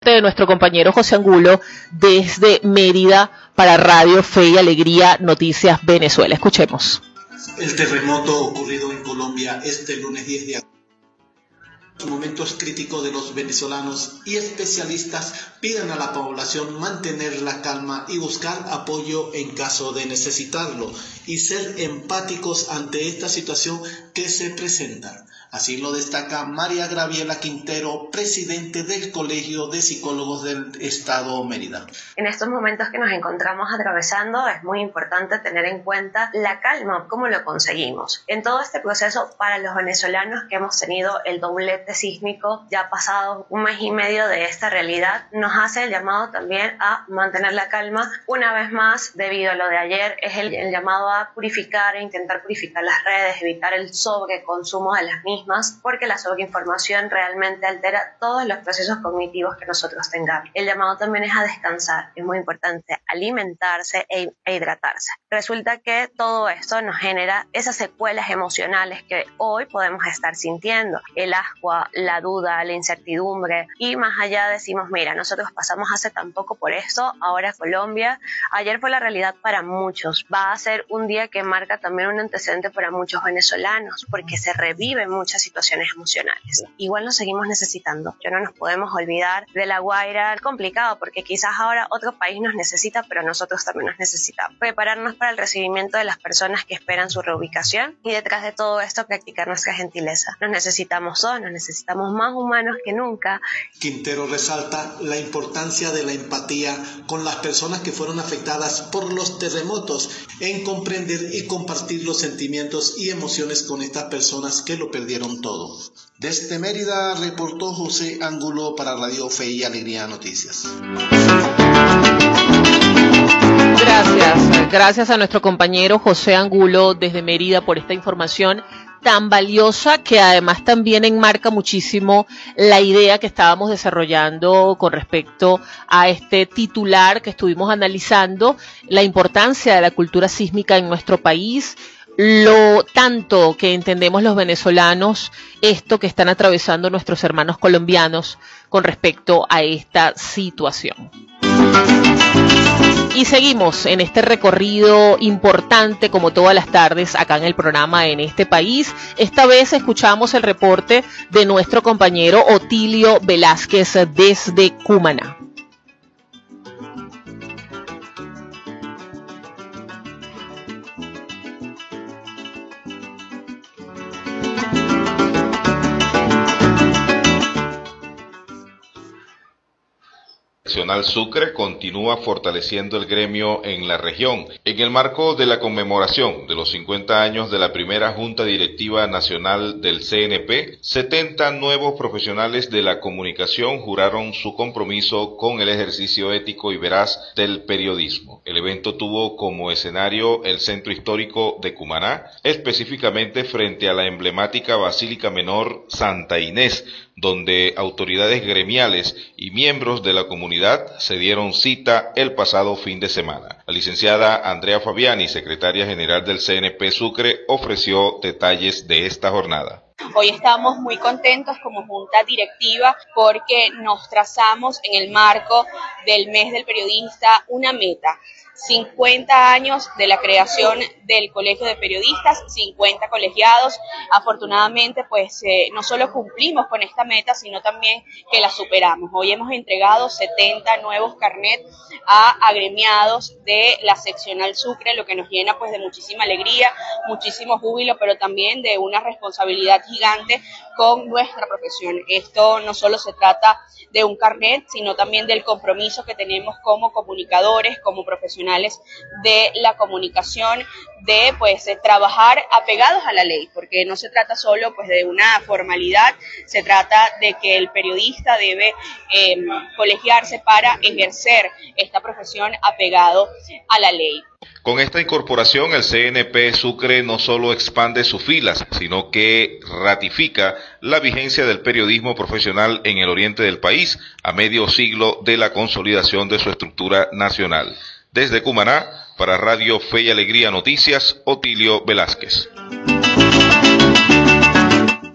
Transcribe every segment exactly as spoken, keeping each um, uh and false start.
de nuestro compañero José Angulo desde Mérida para Radio Fe y Alegría Noticias Venezuela. Escuchemos. El terremoto ocurrido en Colombia este lunes diez de agosto. Los momentos críticos de los venezolanos y especialistas piden a la población mantener la calma y buscar apoyo en caso de necesitarlo y ser empáticos ante esta situación que se presenta. Así lo destaca María Graviela Quintero, presidente del Colegio de Psicólogos del Estado Mérida. En estos momentos que nos encontramos atravesando es muy importante tener en cuenta la calma, cómo lo conseguimos. En todo este proceso, para los venezolanos que hemos tenido el doblete sísmico, ya pasado un mes y medio de esta realidad, nos hace el llamado también a mantener la calma. Una vez más, debido a lo de ayer, es el, el llamado a purificar e intentar purificar las redes, evitar el sobreconsumo de las mismas, porque la sobreinformación realmente altera todos los procesos cognitivos que nosotros tengamos. El llamado también es a descansar, es muy importante alimentarse e, e hidratarse. Resulta que todo esto nos genera esas secuelas emocionales que hoy podemos estar sintiendo, el ascuas, la duda, la incertidumbre, y más allá decimos, mira, nosotros pasamos hace tan poco por esto, ahora Colombia, ayer fue la realidad para muchos, va a ser un día que marca también un antecedente para muchos venezolanos, porque se reviven muchas situaciones emocionales. Igual nos seguimos necesitando, ya no nos podemos olvidar de La Guaira, complicado porque quizás ahora otro país nos necesita, pero nosotros también nos necesitamos. Prepararnos para el recibimiento de las personas que esperan su reubicación y detrás de todo esto practicar nuestra gentileza. Nos necesitamos todos, nos necesitamos más humanos que nunca. Quintero resalta la importancia de la empatía con las personas que fueron afectadas por los terremotos, en comprender y compartir los sentimientos y emociones con estas personas que lo perdieron todo. Desde Mérida reportó José Angulo para Radio Fe y Alegría Noticias. Gracias, gracias a nuestro compañero José Angulo desde Mérida por esta información tan valiosa que además también enmarca muchísimo la idea que estábamos desarrollando con respecto a este titular que estuvimos analizando, la importancia de la cultura sísmica en nuestro país, lo tanto que entendemos los venezolanos esto que están atravesando nuestros hermanos colombianos con respecto a esta situación. Y seguimos en este recorrido importante como todas las tardes acá en el programa En Este País. Esta vez escuchamos el reporte de nuestro compañero Otilio Velázquez desde Cumaná. Seccional Sucre continúa fortaleciendo el gremio en la región. En el marco de la conmemoración de los cincuenta años de la primera Junta Directiva Nacional del C N P, setenta nuevos profesionales de la comunicación juraron su compromiso con el ejercicio ético y veraz del periodismo. El evento tuvo como escenario el Centro Histórico de Cumaná, específicamente frente a la emblemática Basílica Menor Santa Inés, donde autoridades gremiales y miembros de la comunidad se dieron cita el pasado fin de semana. La licenciada Andrea Fabiani, secretaria general del C N P Sucre, ofreció detalles de esta jornada. Hoy estamos muy contentos como junta directiva porque nos trazamos en el marco del mes del periodista una meta. cincuenta años de la creación del Colegio de Periodistas, cincuenta colegiados. Afortunadamente, pues eh, no solo cumplimos con esta meta, sino también que la superamos. Hoy hemos entregado setenta nuevos carnets a agremiados de la seccional Sucre, lo que nos llena pues de muchísima alegría, muchísimo júbilo, pero también de una responsabilidad gigante con nuestra profesión. Esto no solo se trata de un carnet, sino también del compromiso que tenemos como comunicadores, como profesionales de la comunicación, de pues de trabajar apegados a la ley, porque no se trata solo pues de una formalidad, se trata de que el periodista debe eh, colegiarse para ejercer esta profesión apegado a la ley. Con esta incorporación, el C N P Sucre no solo expande sus filas, sino que ratifica la vigencia del periodismo profesional en el oriente del país a medio siglo de la consolidación de su estructura nacional. Desde Cumaná, para Radio Fe y Alegría Noticias, Otilio Velázquez.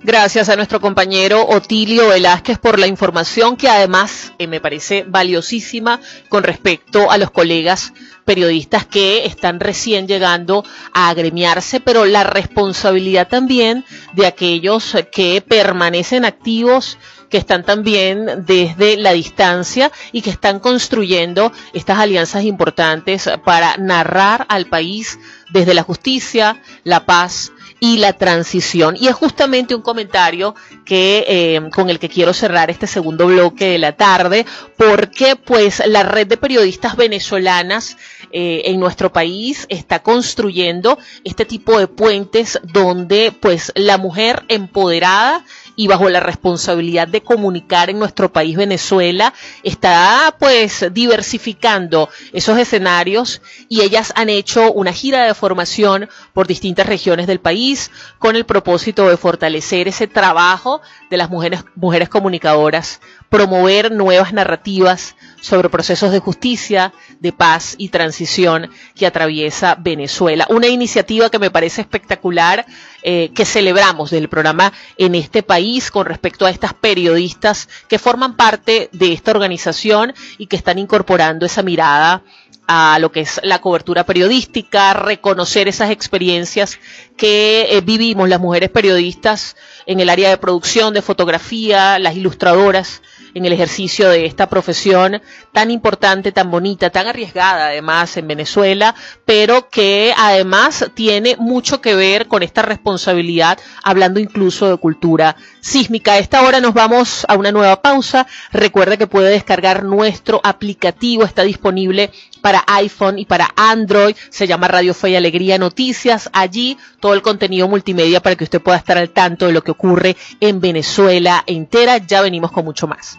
Gracias a nuestro compañero Otilio Velázquez por la información que además eh, me parece valiosísima con respecto a los colegas periodistas que están recién llegando a agremiarse, pero la responsabilidad también de aquellos que permanecen activos, que están también desde la distancia y que están construyendo estas alianzas importantes para narrar al país desde la justicia, la paz y la transición. Y es justamente un comentario que eh, con el que quiero cerrar este segundo bloque de la tarde, porque pues la red de periodistas venezolanas eh, en nuestro país está construyendo este tipo de puentes donde pues la mujer empoderada y bajo la responsabilidad de comunicar en nuestro país Venezuela está pues diversificando esos escenarios, y ellas han hecho una gira de formación por distintas regiones del país con el propósito de fortalecer ese trabajo de las mujeres, mujeres comunicadoras, promover nuevas narrativas sobre procesos de justicia, de paz y transición que atraviesa Venezuela. Una iniciativa que me parece espectacular, eh, que celebramos del programa En este País con respecto a estas periodistas que forman parte de esta organización y que están incorporando esa mirada a lo que es la cobertura periodística, reconocer esas experiencias que eh, vivimos las mujeres periodistas en el área de producción, de fotografía, las ilustradoras, en el ejercicio de esta profesión tan importante, tan bonita, tan arriesgada además en Venezuela, pero que además tiene mucho que ver con esta responsabilidad, hablando incluso de cultura sísmica. A esta hora nos vamos a una nueva pausa. Recuerde que puede descargar nuestro aplicativo, está disponible para iPhone y para Android, se llama Radio Fe y Alegría Noticias. Allí todo el contenido multimedia para que usted pueda estar al tanto de lo que ocurre en Venezuela entera. Ya venimos con mucho más.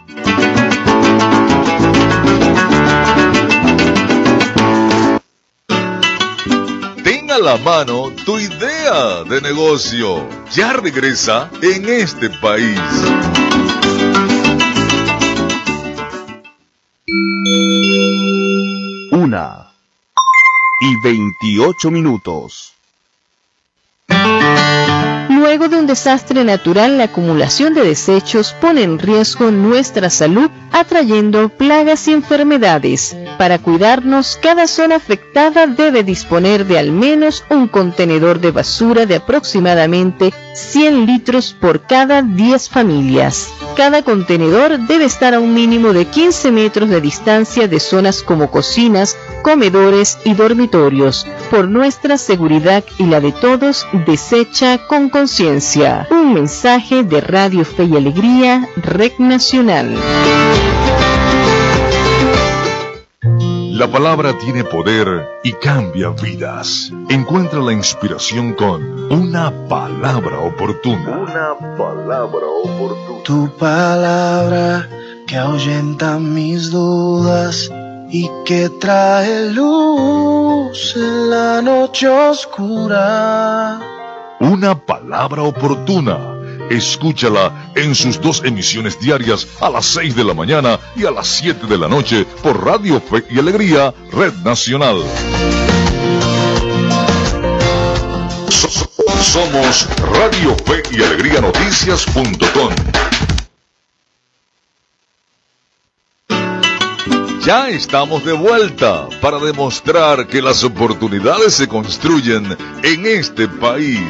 Ten a la mano tu idea de negocio. Ya regresa En este País. Una y veintiocho minutos. Luego de un desastre natural, la acumulación de desechos pone en riesgo nuestra salud, atrayendo plagas y enfermedades. Para cuidarnos, cada zona afectada debe disponer de al menos un contenedor de basura de aproximadamente cien litros por cada diez familias. Cada contenedor debe estar a un mínimo de quince metros de distancia de zonas como cocinas, comedores y dormitorios. Por nuestra seguridad y la de todos, desecha con conciencia. Un mensaje de Radio Fe y Alegría, Red Nacional. La palabra tiene poder y cambia vidas. Encuentra la inspiración con una palabra oportuna. Una palabra oportuna. Tu palabra que ahuyenta mis dudas y que trae luz en la noche oscura. Una palabra oportuna. Escúchala en sus dos emisiones diarias a las seis de la mañana y a las siete de la noche por Radio Fe y Alegría, Red Nacional. Somos Radio Fe y Alegría Noticias punto com. Ya estamos de vuelta para demostrar que las oportunidades se construyen en este país.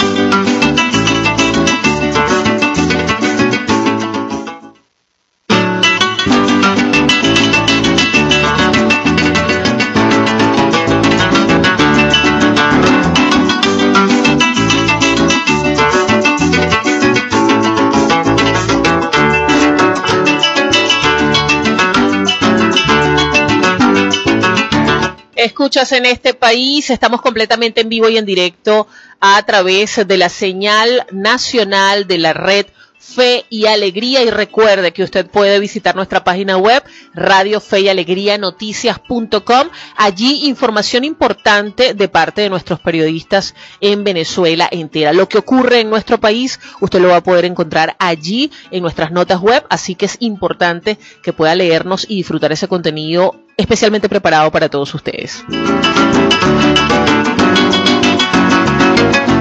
Escuchas En este País, estamos completamente en vivo y en directo a través de la señal nacional de la red Fe y Alegría, y recuerde que usted puede visitar nuestra página web Radio Fe y Alegría Noticias punto com. Allí información importante de parte de nuestros periodistas en Venezuela entera. Lo que ocurre en nuestro país usted lo va a poder encontrar allí en nuestras notas web, así que es importante que pueda leernos y disfrutar ese contenido especialmente preparado para todos ustedes.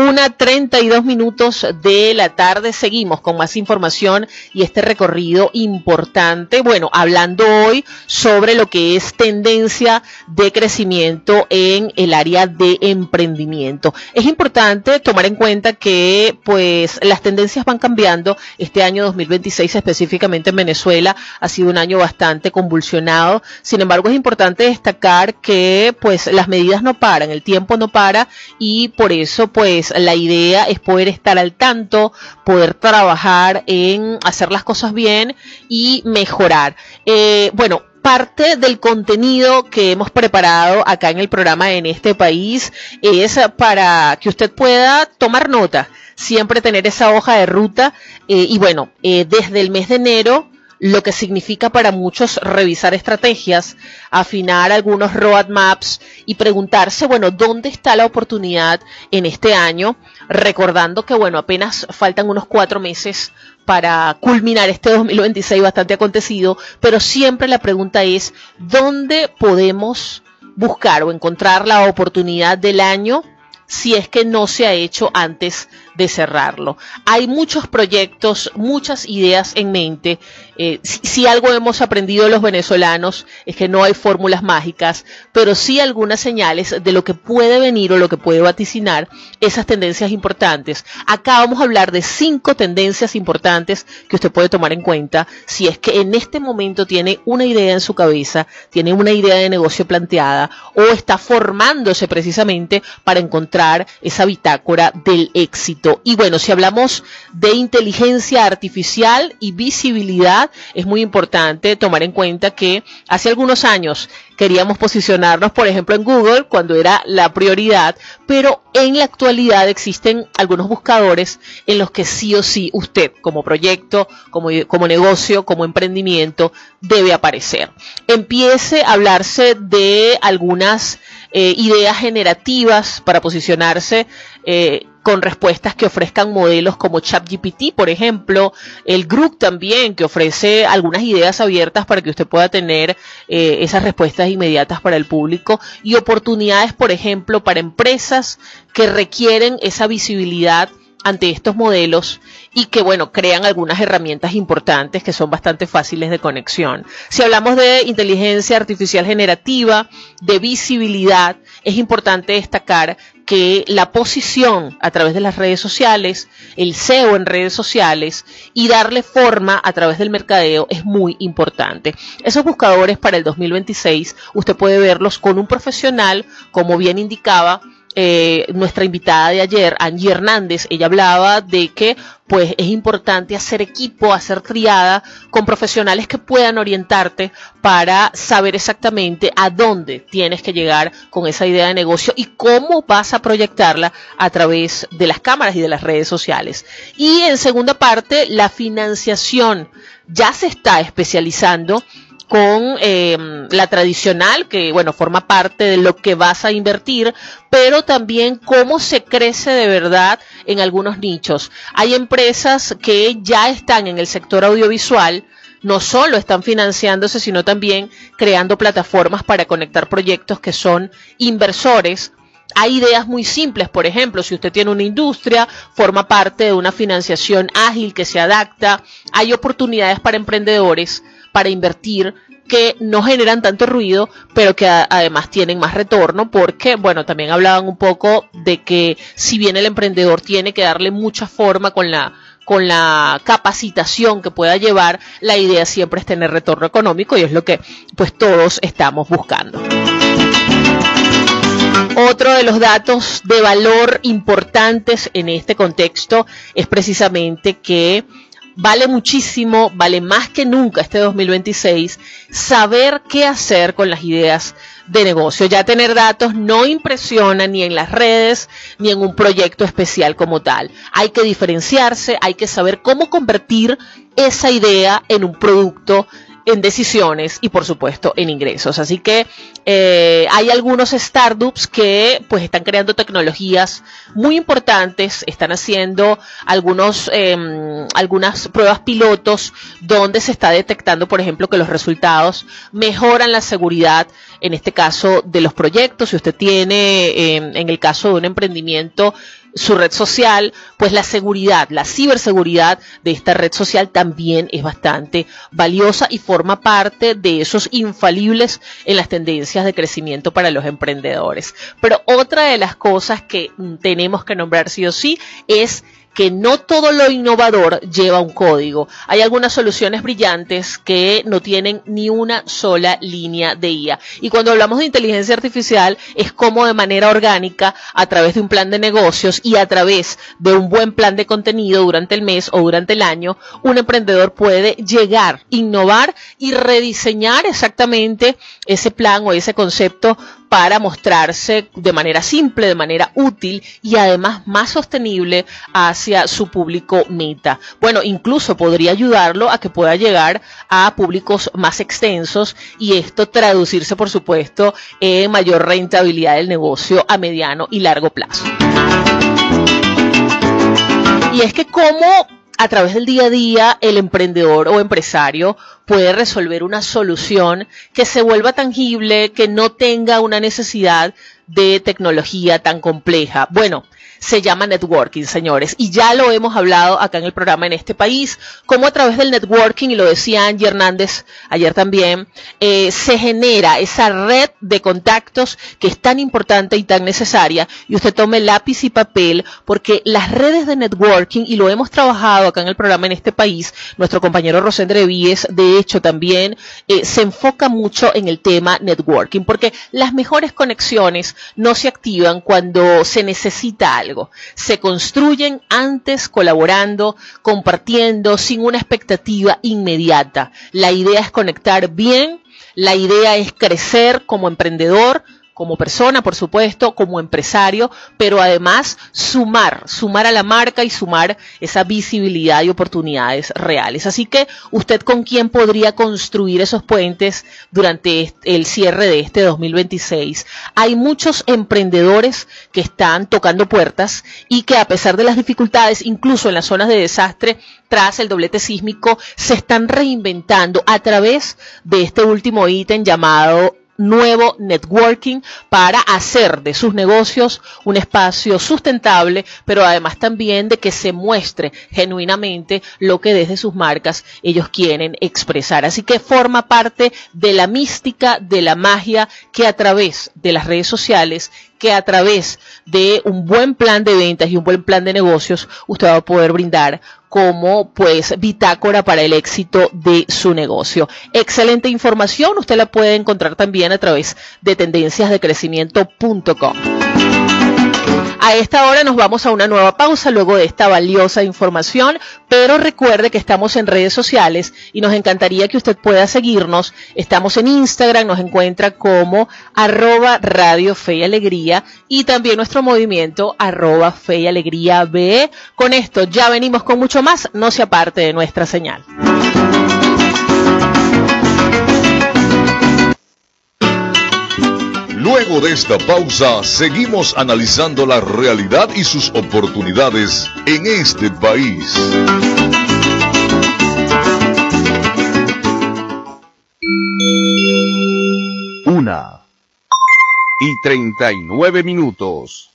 una treinta y dos minutos de la tarde. Seguimos con más información y este recorrido importante. Bueno, hablando hoy sobre lo que es tendencia de crecimiento en el área de emprendimiento. Es importante tomar en cuenta que pues las tendencias van cambiando. Este año dos mil veintiséis específicamente en Venezuela ha sido un año bastante convulsionado. Sin embargo, es importante destacar que pues las medidas no paran, el tiempo no para, y por eso pues la idea es poder estar al tanto, poder trabajar en hacer las cosas bien y mejorar. Eh, bueno, parte del contenido que hemos preparado acá en el programa En Este País es para que usted pueda tomar nota, siempre tener esa hoja de ruta, eh, y bueno, eh, desde el mes de enero, lo que significa para muchos revisar estrategias, afinar algunos roadmaps y preguntarse, bueno, ¿dónde está la oportunidad en este año? Recordando que, bueno, apenas faltan unos cuatro meses para culminar este dos mil veintiséis bastante acontecido, pero siempre la pregunta es, ¿dónde podemos buscar o encontrar la oportunidad del año si es que no se ha hecho antes de cerrarlo? Hay muchos proyectos, muchas ideas en mente. Eh, si, si algo hemos aprendido los venezolanos es que no hay fórmulas mágicas, pero sí algunas señales de lo que puede venir o lo que puede vaticinar esas tendencias importantes. Acá vamos a hablar de cinco tendencias importantes que usted puede tomar en cuenta si es que en este momento tiene una idea en su cabeza, tiene una idea de negocio planteada o está formándose precisamente para encontrar esa bitácora del éxito. Y bueno, si hablamos de inteligencia artificial y visibilidad, es muy importante tomar en cuenta que hace algunos años queríamos posicionarnos, por ejemplo, en Google cuando era la prioridad, pero en la actualidad existen algunos buscadores en los que sí o sí usted, como proyecto, como, como negocio, como emprendimiento, debe aparecer. Empiece a hablarse de algunas eh, ideas generativas para posicionarse eh, con respuestas que ofrezcan modelos como ChatGPT, por ejemplo, el Grok también, que ofrece algunas ideas abiertas para que usted pueda tener eh, esas respuestas inmediatas para el público, y oportunidades, por ejemplo, para empresas que requieren esa visibilidad ante estos modelos y que, bueno, crean algunas herramientas importantes que son bastante fáciles de conexión. Si hablamos de inteligencia artificial generativa, de visibilidad, es importante destacar que la posición a través de las redes sociales, el S E O en redes sociales y darle forma a través del mercadeo es muy importante. Esos buscadores para el dos mil veintiséis usted puede verlos con un profesional, como bien indicaba Eh, nuestra invitada de ayer, Angie Hernández. Ella hablaba de que pues es importante hacer equipo, hacer triada con profesionales que puedan orientarte para saber exactamente a dónde tienes que llegar con esa idea de negocio y cómo vas a proyectarla a través de las cámaras y de las redes sociales. Y en segunda parte, la financiación ya se está especializando con eh, la tradicional, que bueno, forma parte de lo que vas a invertir, pero también cómo se crece de verdad en algunos nichos. Hay empresas que ya están en el sector audiovisual, no solo están financiándose, sino también creando plataformas para conectar proyectos que son inversores. Hay ideas muy simples, por ejemplo, si usted tiene una industria, forma parte de una financiación ágil que se adapta. Hay oportunidades para emprendedores para invertir que no generan tanto ruido, pero que a, además tienen más retorno, porque, bueno, también hablaban un poco de que si bien el emprendedor tiene que darle mucha forma con la con la capacitación que pueda llevar, la idea siempre es tener retorno económico y es lo que pues todos estamos buscando. Otro de los datos de valor importantes en este contexto es precisamente que vale muchísimo, vale más que nunca este dos mil veintiséis, saber qué hacer con las ideas de negocio. Ya tener datos no impresiona ni en las redes ni en un proyecto especial como tal. Hay que diferenciarse, hay que saber cómo convertir esa idea en un producto, en decisiones y por supuesto en ingresos. Así que eh, hay algunos startups que pues están creando tecnologías muy importantes, están haciendo algunos eh, algunas pruebas pilotos donde se está detectando, por ejemplo, que los resultados mejoran la seguridad, en este caso de los proyectos. Si usted tiene eh, en el caso de un emprendimiento su red social, pues la seguridad, la ciberseguridad de esta red social también es bastante valiosa y forma parte de esos infalibles en las tendencias de crecimiento para los emprendedores. Pero otra de las cosas que tenemos que nombrar sí o sí es que no todo lo innovador lleva un código. Hay algunas soluciones brillantes que no tienen ni una sola línea de I A. Y cuando hablamos de inteligencia artificial, es como de manera orgánica, a través de un plan de negocios y a través de un buen plan de contenido durante el mes o durante el año, un emprendedor puede llegar, innovar y rediseñar exactamente ese plan o ese concepto para mostrarse de manera simple, de manera útil y además más sostenible hacia su público meta. Bueno, incluso podría ayudarlo a que pueda llegar a públicos más extensos y esto traducirse, por supuesto, en mayor rentabilidad del negocio a mediano y largo plazo. Y es que cómo a través del día a día el emprendedor o empresario puede resolver una solución que se vuelva tangible, que no tenga una necesidad de tecnología tan compleja. Bueno, se llama networking, señores, y ya lo hemos hablado acá en el programa en este país, cómo a través del networking, y lo decía Angie Hernández ayer también, eh, se genera esa red de contactos que es tan importante y tan necesaria, y usted tome lápiz y papel, porque las redes de networking, y lo hemos trabajado acá en el programa en este país, nuestro compañero Rosendre Víez, de hecho también, eh, se enfoca mucho en el tema networking, porque las mejores conexiones no se activan cuando se necesita algo. Se construyen antes colaborando, compartiendo, sin una expectativa inmediata. La idea es conectar bien, la idea es crecer como emprendedor, como persona, por supuesto, como empresario, pero además sumar, sumar a la marca y sumar esa visibilidad y oportunidades reales. Así que, ¿usted con quién podría construir esos puentes durante el cierre de este dos mil veintiséis? Hay muchos emprendedores que están tocando puertas y que a pesar de las dificultades, incluso en las zonas de desastre, tras el doblete sísmico, se están reinventando a través de este último ítem llamado nuevo networking para hacer de sus negocios un espacio sustentable, pero además también de que se muestre genuinamente lo que desde sus marcas ellos quieren expresar. Así que forma parte de la mística, de la magia que a través de las redes sociales, que a través de un buen plan de ventas y un buen plan de negocios usted va a poder brindar como pues bitácora para el éxito de su negocio. Excelente información, usted la puede encontrar también a través de tendencias de crecimiento punto com. A esta hora nos vamos a una nueva pausa luego de esta valiosa información, pero recuerde que estamos en redes sociales y nos encantaría que usted pueda seguirnos. Estamos en Instagram, nos encuentra como arroba Radio Fe y Alegría y también nuestro movimiento arroba Fe y Alegría B E. Con esto ya venimos con mucho más, no se aparte de nuestra señal. Luego de esta pausa, seguimos analizando la realidad y sus oportunidades en este país. Una y treinta y nueve minutos.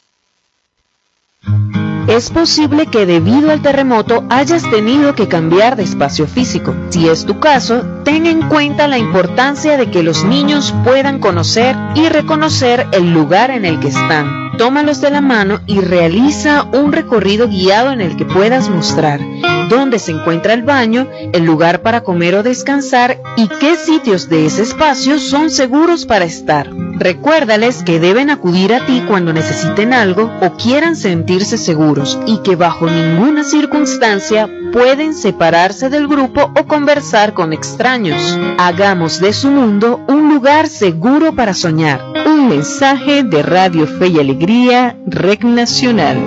Es posible que debido al terremoto hayas tenido que cambiar de espacio físico. Si es tu caso, ten en cuenta la importancia de que los niños puedan conocer y reconocer el lugar en el que están. Tómalos de la mano y realiza un recorrido guiado en el que puedas mostrar dónde se encuentra el baño, el lugar para comer o descansar y qué sitios de ese espacio son seguros para estar. Recuérdales que deben acudir a ti cuando necesiten algo o quieran sentirse seguros y que bajo ninguna circunstancia pueden separarse del grupo o conversar con extraños. Hagamos de su mundo un lugar seguro para soñar. Un mensaje de Radio Fe y Alegría, Red Nacional.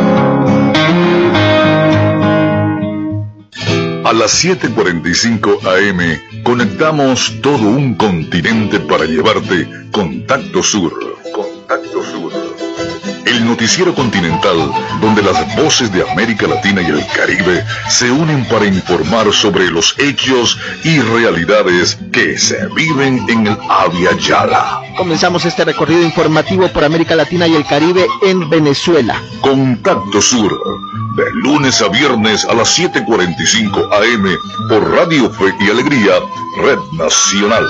A las siete cuarenta y cinco A M conectamos todo un continente para llevarte Contacto Sur. Contacto Sur. el noticiero continental donde las voces de América Latina y el Caribe se unen para informar sobre los hechos y realidades que se viven en el Abya Yala. Comenzamos este recorrido informativo por América Latina y el Caribe en Venezuela. Contacto Sur, de lunes a viernes a las siete cuarenta y cinco A M por Radio Fe y Alegría, Red Nacional.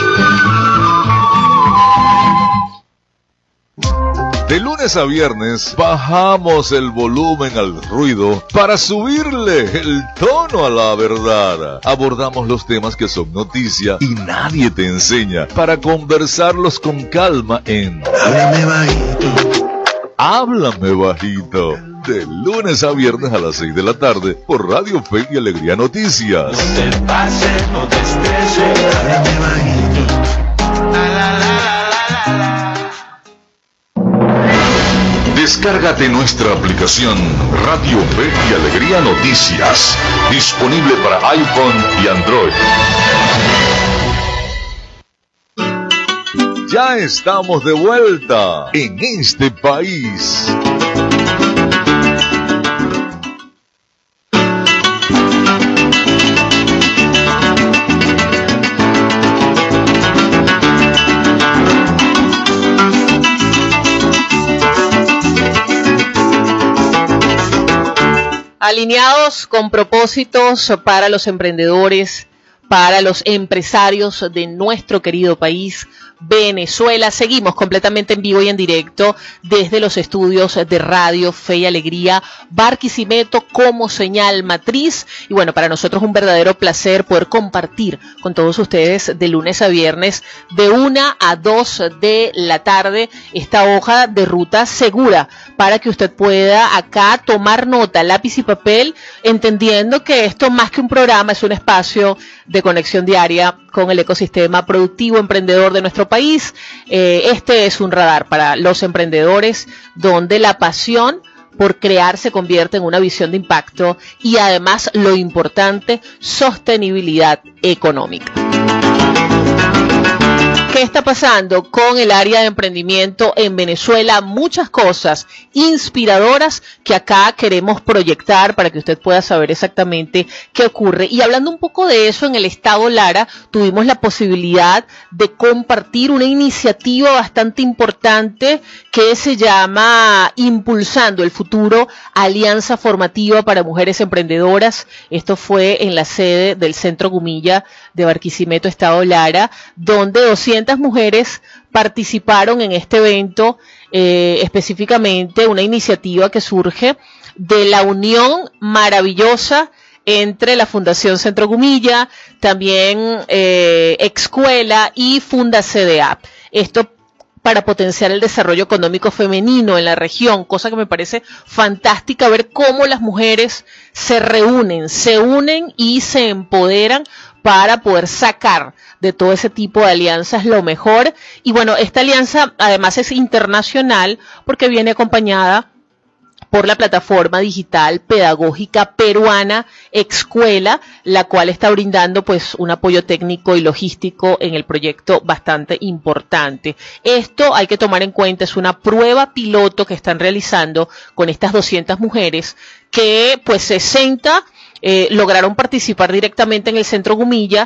De lunes a viernes bajamos el volumen al ruido para subirle el tono a la verdad. Abordamos los temas que son noticia y nadie te enseña para conversarlos con calma en Háblame bajito. Háblame bajito. De lunes a viernes a las seis de la tarde por Radio Fe y Alegría Noticias. No te pases, no te estreses. Háblame bajito. La, la, la, la, la, la. Descárgate nuestra aplicación Radio Fe y Alegría Noticias, disponible para iPhone y Android. Ya estamos de vuelta en este país. Alineados con propósitos para los emprendedores, para los empresarios de nuestro querido país, Venezuela. Seguimos completamente en vivo y en directo desde los estudios de Radio Fe y Alegría, Barquisimeto como señal matriz. Y bueno, para nosotros un verdadero placer poder compartir con todos ustedes de lunes a viernes de una a dos de la tarde esta hoja de ruta segura para que usted pueda acá tomar nota, lápiz y papel, entendiendo que esto más que un programa es un espacio de conexión diaria con el ecosistema productivo emprendedor de nuestro país. Eh, este es un radar para los emprendedores donde la pasión por crear se convierte en una visión de impacto y además lo importante, sostenibilidad económica. ¿Qué está pasando con el área de emprendimiento en Venezuela? Muchas cosas inspiradoras que acá queremos proyectar para que usted pueda saber exactamente qué ocurre. Y hablando un poco de eso, en el estado Lara tuvimos la posibilidad de compartir una iniciativa bastante importante que se llama Impulsando el Futuro, Alianza Formativa para Mujeres Emprendedoras. Esto fue en la sede del Centro Gumilla de Barquisimeto, estado Lara, donde doscientas mujeres participaron en este evento, eh, específicamente una iniciativa que surge de la unión maravillosa entre la Fundación Centro Gumilla, también eh, Excuela y Funda C D A. Esto para potenciar el desarrollo económico femenino en la región, cosa que me parece fantástica ver cómo las mujeres se reúnen, se unen y se empoderan para poder sacar de todo ese tipo de alianzas lo mejor. Y bueno, esta alianza además es internacional porque viene acompañada por la plataforma digital pedagógica peruana Excuela, la cual está brindando pues un apoyo técnico y logístico en el proyecto bastante importante. Esto hay que tomar en cuenta, es una prueba piloto que están realizando con estas doscientas mujeres que pues sesenta Eh, lograron participar directamente en el Centro Gumilla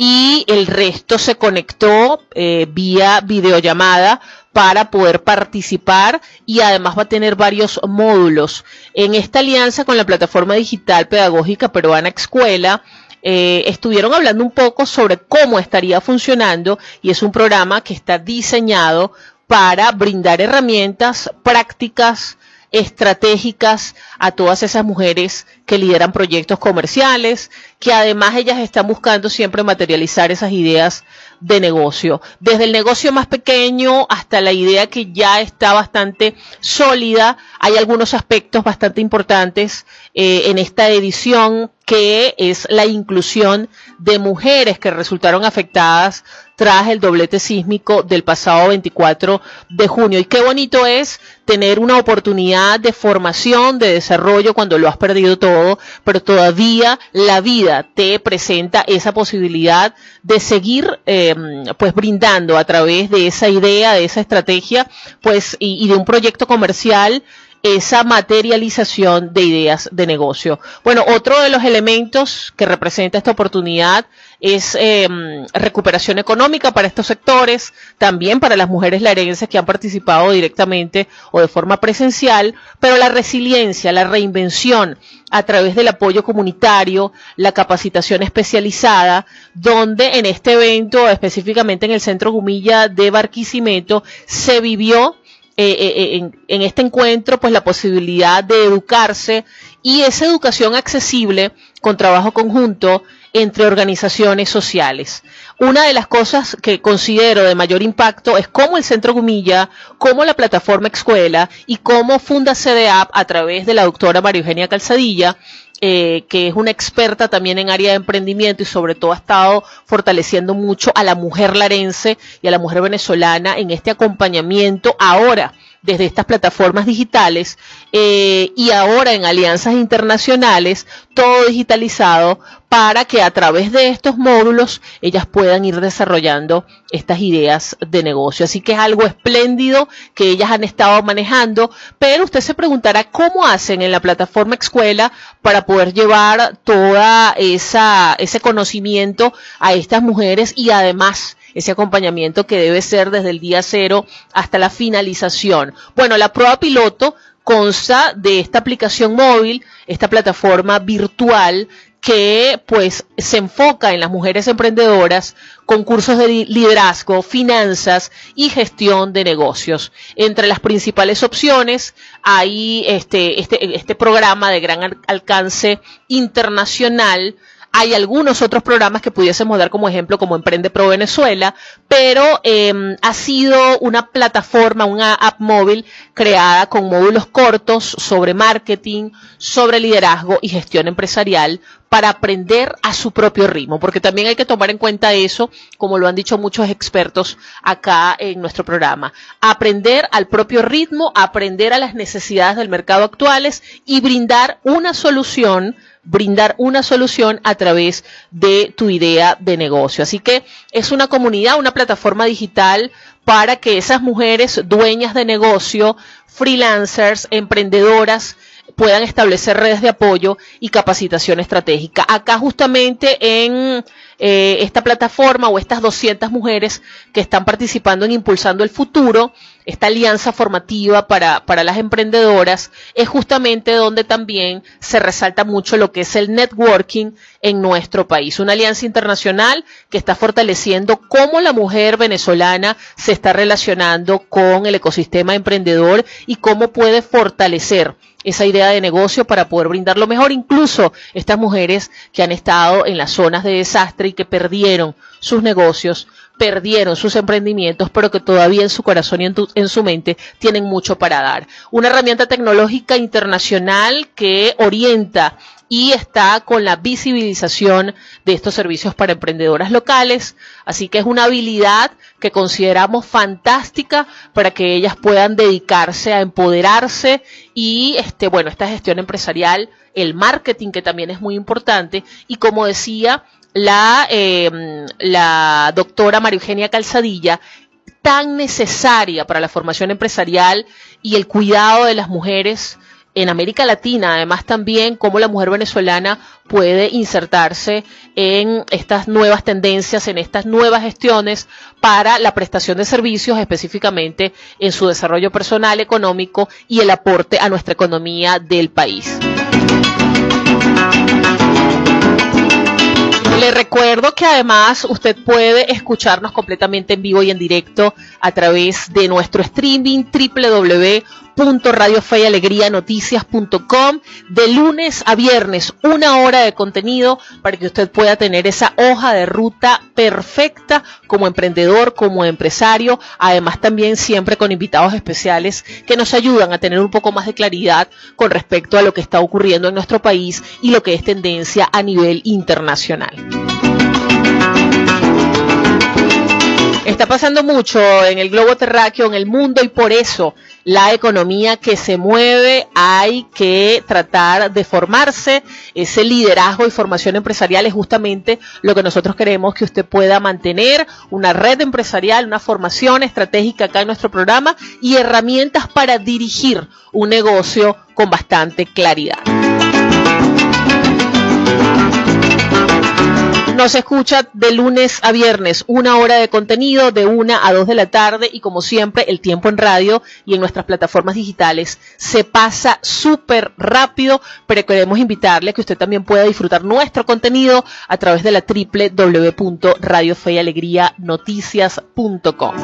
y el resto se conectó eh, vía videollamada para poder participar y además va a tener varios módulos. En esta alianza con la plataforma digital pedagógica peruana Excuela, eh, estuvieron hablando un poco sobre cómo estaría funcionando y es un programa que está diseñado para brindar herramientas prácticas, estratégicas a todas esas mujeres que lideran proyectos comerciales, que además ellas están buscando siempre materializar esas ideas de negocio, desde el negocio más pequeño hasta la idea que ya está bastante sólida. Hay algunos aspectos bastante importantes eh, en esta edición que es la inclusión de mujeres que resultaron afectadas tras el doblete sísmico del pasado veinticuatro de junio. Y qué bonito es tener una oportunidad de formación, de desarrollo cuando lo has perdido todo, pero todavía la vida te presenta esa posibilidad de seguir eh, pues brindando a través de esa idea, de esa estrategia, pues y, y de un proyecto comercial, esa materialización de ideas de negocio. Bueno, otro de los elementos que representa esta oportunidad es eh, recuperación económica para estos sectores, también para las mujeres larenses que han participado directamente o de forma presencial, pero la resiliencia, la reinvención a través del apoyo comunitario, la capacitación especializada, donde en este evento, específicamente en el Centro Gumilla de Barquisimeto, se vivió Eh, eh, en, en este encuentro pues la posibilidad de educarse y esa educación accesible con trabajo conjunto entre organizaciones sociales. Una de las cosas que considero de mayor impacto es cómo el Centro Gumilla, cómo la plataforma Escuela y cómo Funda C D A P a través de la doctora María Eugenia Calzadilla, Eh, que es una experta también en área de emprendimiento y sobre todo ha estado fortaleciendo mucho a la mujer larense y a la mujer venezolana en este acompañamiento ahora desde estas plataformas digitales eh, y ahora en alianzas internacionales, todo digitalizado para que a través de estos módulos ellas puedan ir desarrollando estas ideas de negocio. Así que es algo espléndido que ellas han estado manejando, pero usted se preguntará cómo hacen en la plataforma Escuela para poder llevar toda esa ese conocimiento a estas mujeres y además ese acompañamiento que debe ser desde el día cero hasta la finalización. Bueno, la prueba piloto consta de esta aplicación móvil, esta plataforma virtual que pues se enfoca en las mujeres emprendedoras con cursos de liderazgo, finanzas y gestión de negocios. Entre las principales opciones hay este, este, este programa de gran al- alcance internacional. Hay algunos otros programas que pudiésemos dar como ejemplo, como Emprende Pro Venezuela, pero eh, ha sido una plataforma, una app móvil creada con módulos cortos sobre marketing, sobre liderazgo y gestión empresarial para aprender a su propio ritmo, porque también hay que tomar en cuenta eso, como lo han dicho muchos expertos acá en nuestro programa. Aprender al propio ritmo, aprender a las necesidades del mercado actuales y brindar una solución brindar una solución a través de tu idea de negocio. Así que es una comunidad, una plataforma digital para que esas mujeres dueñas de negocio, freelancers, emprendedoras, puedan establecer redes de apoyo y capacitación estratégica. Acá justamente en eh, esta plataforma o estas doscientas mujeres que están participando en Impulsando el Futuro, esta alianza formativa para, para las emprendedoras, es justamente donde también se resalta mucho lo que es el networking en nuestro país. Una alianza internacional que está fortaleciendo cómo la mujer venezolana se está relacionando con el ecosistema emprendedor y cómo puede fortalecer esa idea de negocio para poder brindar lo mejor, incluso estas mujeres que han estado en las zonas de desastre y que perdieron sus negocios, perdieron sus emprendimientos, pero que todavía en su corazón y en, tu, en su mente tienen mucho para dar. Una herramienta tecnológica internacional que orienta y está con la visibilización de estos servicios para emprendedoras locales, así que es una habilidad que consideramos fantástica para que ellas puedan dedicarse a empoderarse y este bueno, esta gestión empresarial, el marketing que también es muy importante y como decía la eh, la doctora María Eugenia Calzadilla, tan necesaria para la formación empresarial y el cuidado de las mujeres en América Latina, además también cómo la mujer venezolana puede insertarse en estas nuevas tendencias, en estas nuevas gestiones para la prestación de servicios, específicamente en su desarrollo personal, económico y el aporte a nuestra economía del país. Le recuerdo que además usted puede escucharnos completamente en vivo y en directo a través de nuestro streaming doble u doble u doble u punto radio fe y alegría noticias punto com, de lunes a viernes, una hora de contenido para que usted pueda tener esa hoja de ruta perfecta como emprendedor, como empresario, además también siempre con invitados especiales que nos ayudan a tener un poco más de claridad con respecto a lo que está ocurriendo en nuestro país y lo que es tendencia a nivel internacional. Está pasando mucho en el globo terráqueo, en el mundo, y por eso la economía que se mueve hay que tratar de formarse. Ese liderazgo y formación empresarial es justamente lo que nosotros queremos que usted pueda mantener, una red empresarial, una formación estratégica acá en nuestro programa y herramientas para dirigir un negocio con bastante claridad. Nos escucha de lunes a viernes, una hora de contenido de una a dos de la tarde, y como siempre el tiempo en radio y en nuestras plataformas digitales se pasa súper rápido, pero queremos invitarle a que usted también pueda disfrutar nuestro contenido a través de la doble u doble u doble u punto radio fe y alegría noticias punto com.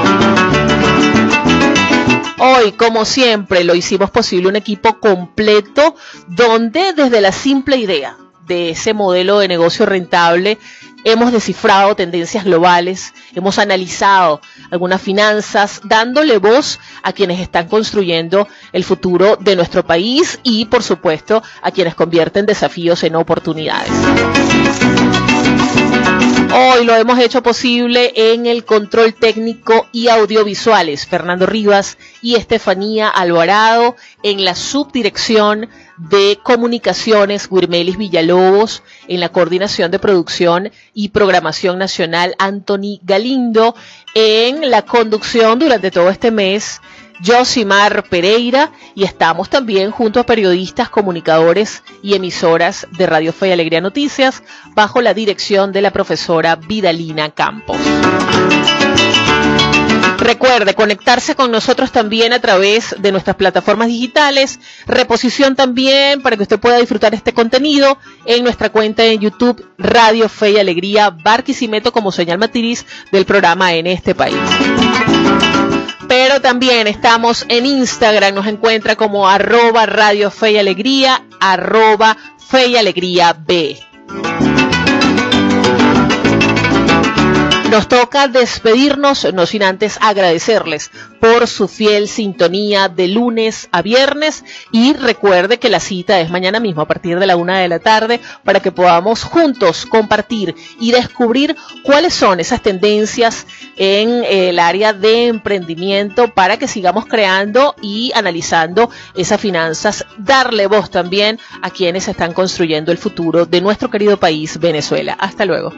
Hoy, como siempre, lo hicimos posible un equipo completo donde desde la simple idea de ese modelo de negocio rentable hemos descifrado tendencias globales, hemos analizado algunas finanzas, dándole voz a quienes están construyendo el futuro de nuestro país y, por supuesto, a quienes convierten desafíos en oportunidades. Hoy lo hemos hecho posible en el control técnico y audiovisuales, Fernando Rivas y Estefanía Alvarado, en la subdirección de comunicaciones, Guirmelis Villalobos, en la coordinación de producción y programación nacional, Anthony Galindo, en la conducción durante todo este mes, Josimar Pereira, y estamos también junto a periodistas, comunicadores y emisoras de Radio Fe y Alegría Noticias, bajo la dirección de la profesora Vidalina Campos. Recuerde conectarse con nosotros también a través de nuestras plataformas digitales, reposición también para que usted pueda disfrutar este contenido en nuestra cuenta en YouTube, Radio Fe y Alegría, Barquisimeto como señal matriz del programa en este país. Pero también estamos en Instagram, nos encuentra como arroba Radio Fe y Alegría, arroba Fe y Alegría B. Nos toca despedirnos, no sin antes agradecerles por su fiel sintonía de lunes a viernes, y recuerde que la cita es mañana mismo a partir de la una de la tarde para que podamos juntos compartir y descubrir cuáles son esas tendencias en el área de emprendimiento para que sigamos creando y analizando esas finanzas, darle voz también a quienes están construyendo el futuro de nuestro querido país, Venezuela. Hasta luego.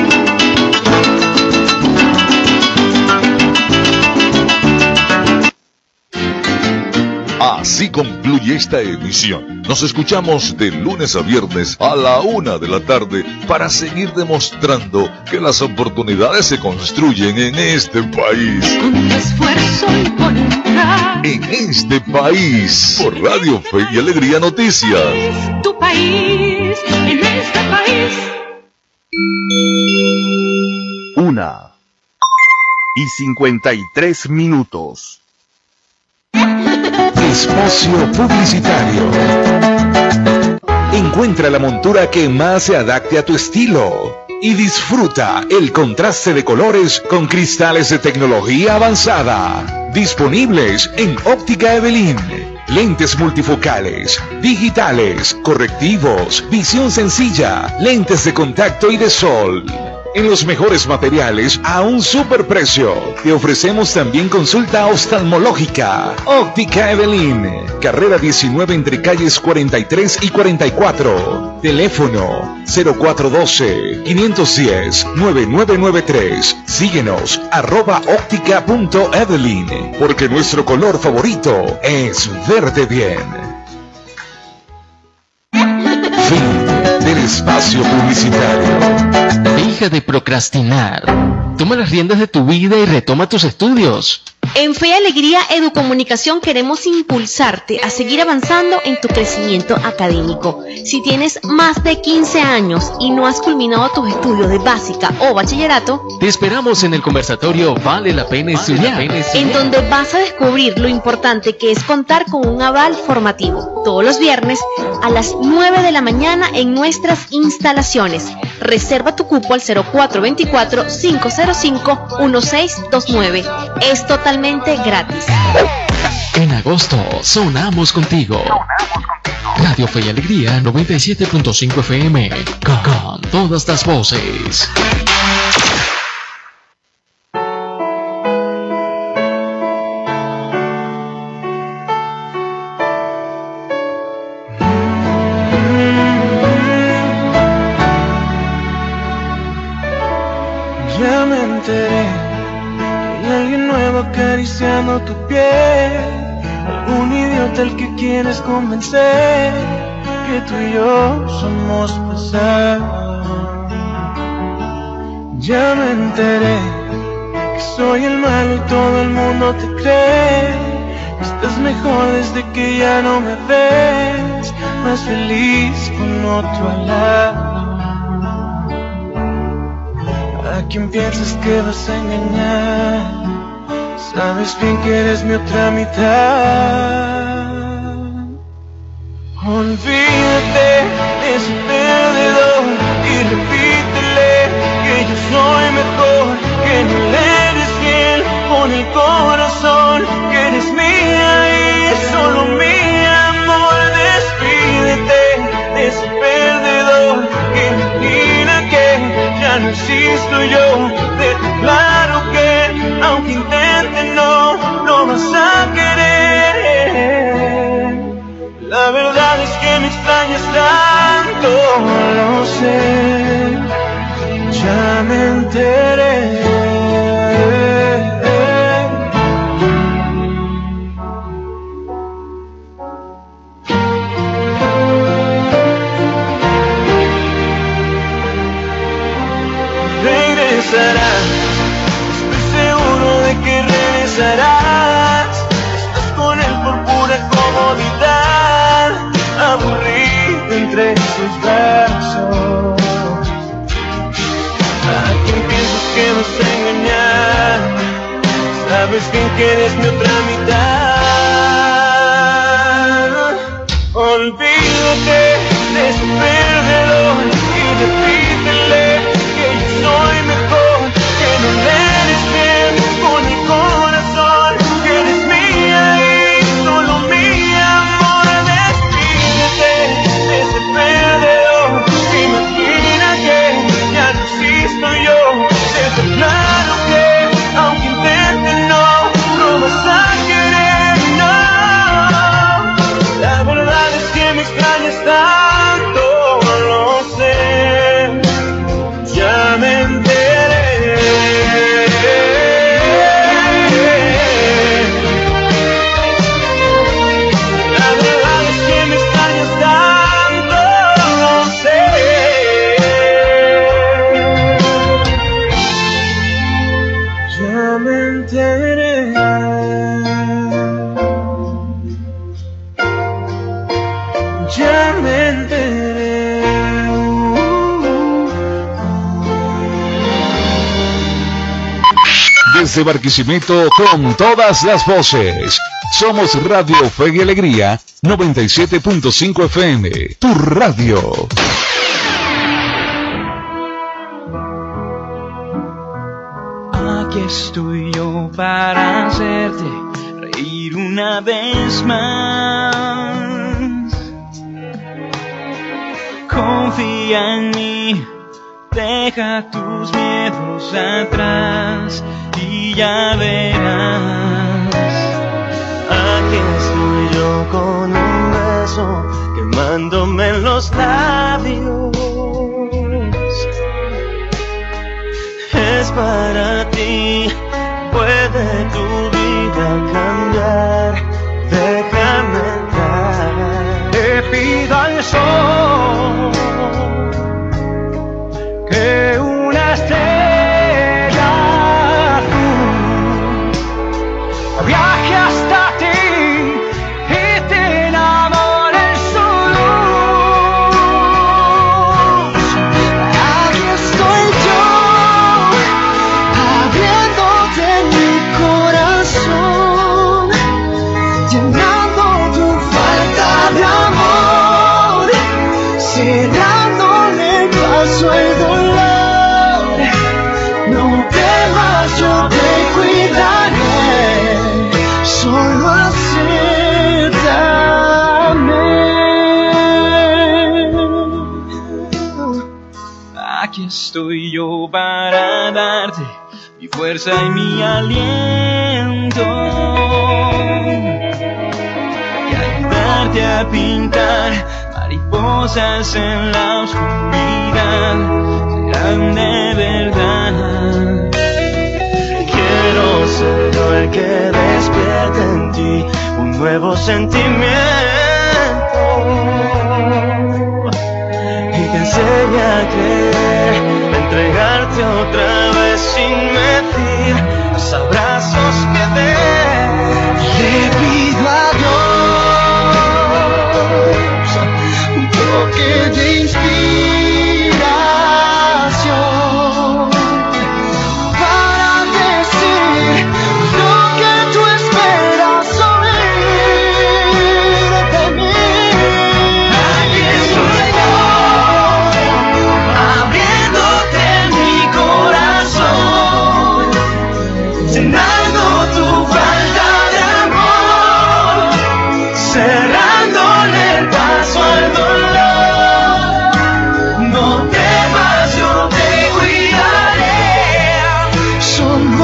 Así concluye esta emisión. Nos escuchamos de lunes a viernes a la una de la tarde para seguir demostrando que las oportunidades se construyen en este país. Con esfuerzo y voluntad. En este país, por Radio Fe y Alegría Noticias. Es tu país, en este país. Una y cincuenta y tres minutos. Espacio publicitario. Encuentra la montura que más se adapte a tu estilo y disfruta el contraste de colores con cristales de tecnología avanzada. Disponibles en Óptica Evelyn. Lentes multifocales, digitales, correctivos, visión sencilla, lentes de contacto y de sol. En los mejores materiales a un superprecio. Te ofrecemos también consulta oftalmológica. Óptica Evelyn, carrera diecinueve entre calles cuarenta y tres y cuarenta y cuatro. Teléfono cero cuatro uno dos, cinco uno cero, nueve nueve nueve tres. Síguenos arroba óptica punto evelyn, porque nuestro color favorito es verde bien. Fin del espacio publicitario. Deja de procrastinar. Toma las riendas de tu vida y retoma tus estudios. En Fe y Alegría Educomunicación queremos impulsarte a seguir avanzando en tu crecimiento académico. Si tienes más de quince años y no has culminado tus estudios de básica o bachillerato, te esperamos en el conversatorio Vale la Pena Estudiar, en donde vas a descubrir lo importante que es contar con un aval formativo. Todos los viernes a las nueve de la mañana en nuestras instalaciones. Reserva tu cupo al cero cuatro dos cuatro, cinco cero cinco, uno seis dos nueve. Es totalmente gratis. En agosto sonamos contigo. Radio Fe y Alegría noventa y siete punto cinco F M, con todas las voces. Ya me enteré que hay alguien nuevo acariciando tu piel, algún idiota al que quieres convencer que tú y yo somos pasado. Ya me enteré que soy el malo y todo el mundo te cree, que estás mejor desde que ya no me ves, más feliz con otro al lado. ¿A quién piensas que vas a engañar? Sabes bien que eres mi otra mitad. Olvídate de ese perdedor y repítele que yo soy mejor, que no le eres fiel con el corazón, que eres mía y solo mi amor. Despídete de ese perdedor que imagina que ya no existo yo. Te claro que aunque intente no, no vas a querer. La verdad es que me extrañas tanto, lo sé, ya me enteré. Regresarás, estoy seguro de que regresarás. Estás con él por pura comodidad, aburrido entre sus brazos. ¿A quién piensas que vas a engañar? Sabes bien que eres mi otra mitad. Olvídate de ese perdedor y repítele que yo soy mejor, que no le eres bien con el corazón, que eres mía y solo mi amor. Despídete de ese perdedor que imagina que ya no existo yo. Te claro que aunque intente no, no vas a querer, no. La verdad es que me extrañas tanto, lo sé, ya me enteré. La verdad es que me extrañas tanto, lo sé, ya me enteré. Ya me enteré. Desde Barquisimeto con todas las voces. Somos Radio Fe y Alegría noventa y siete punto cinco F M, tu radio. Aquí estoy yo para hacerte reír una vez más. Confía en mí, deja tus miedos atrás y ya verás. Aquí estoy yo con un beso quemándome en los labios. Es para ti, puede tu vida cambiar. Déjame entrar. Te pido al sol que una estrella azul darte mi fuerza y mi aliento, y ayudarte a pintar mariposas en la oscuridad, serán de verdad. Quiero ser yo el que despierte en ti un nuevo sentimiento y te enseñe a creer, a entregarte otra vez sin medir los abrazos que des. Le pido a Dios un toque de inspiración para decir lo que tú esperas oír de mí. Aquí estoy yo, abriéndote mi corazón, llenando tu falta de amor, cerrándole el paso al dolor. No temas, yo te cuidaré, solo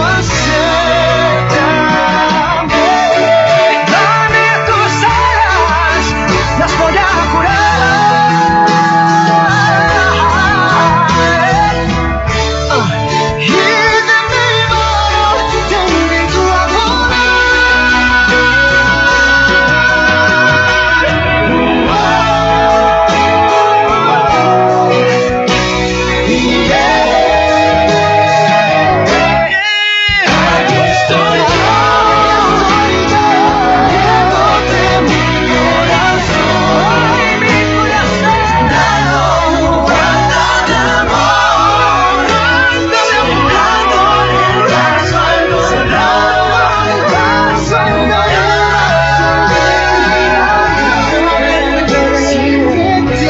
acéptame. Dame tus alas, las voy a curar, y de mi mano te invito a Aquí estoy yo, abriéndote mi corazón, mi corazón, dando tu falta de amor, dándole el paso al dolor, el paso al dolor. Siempre te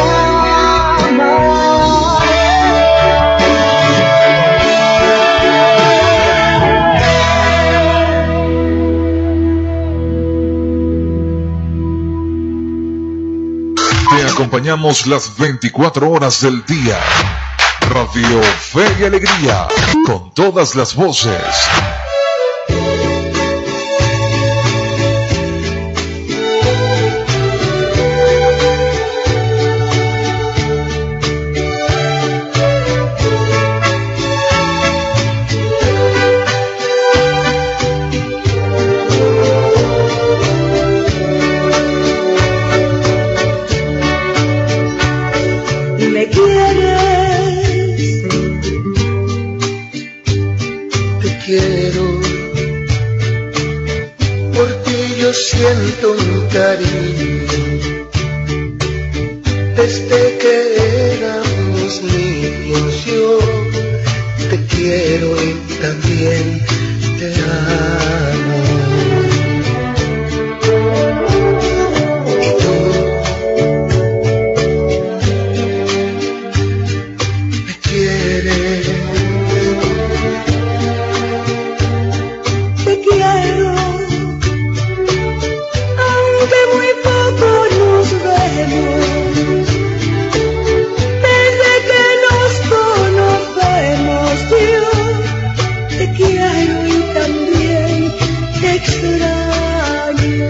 Te acompañamos las veinticuatro horas del día. Radio Fe y Alegría, con todas las voces. Y me quieres, te quiero, por ti yo siento un cariño, desde que éramos niños yo te quiero y también te amo. Y tú me quieres, te quiero, aunque muy poco nos vemos, desde que nos conocemos yo te quiero y también te extraño.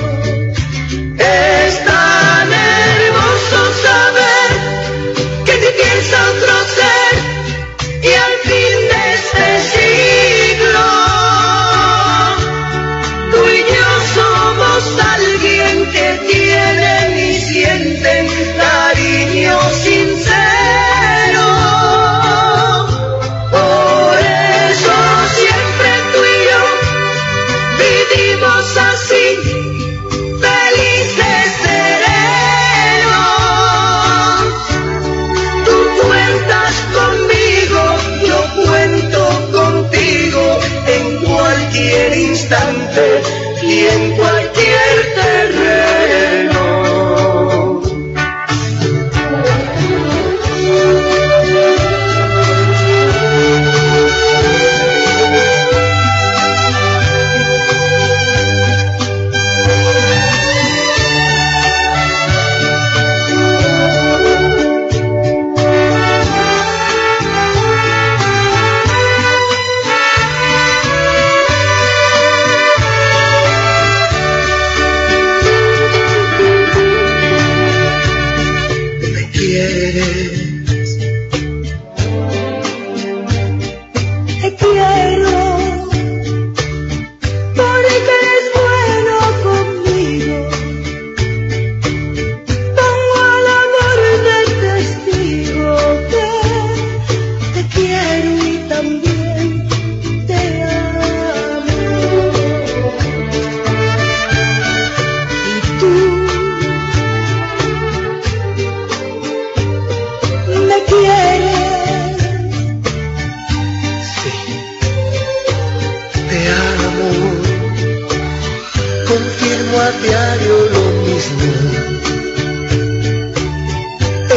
Es tan hermoso saber que te piensa otro ser y al fin de este siglo tú y yo somos alguien que tienen y sienten cariño sincero. Por eso siempre tú y yo vivimos así, felices, serenos. Tú cuentas conmigo, yo cuento contigo en cualquier instante y en cualquier terreno.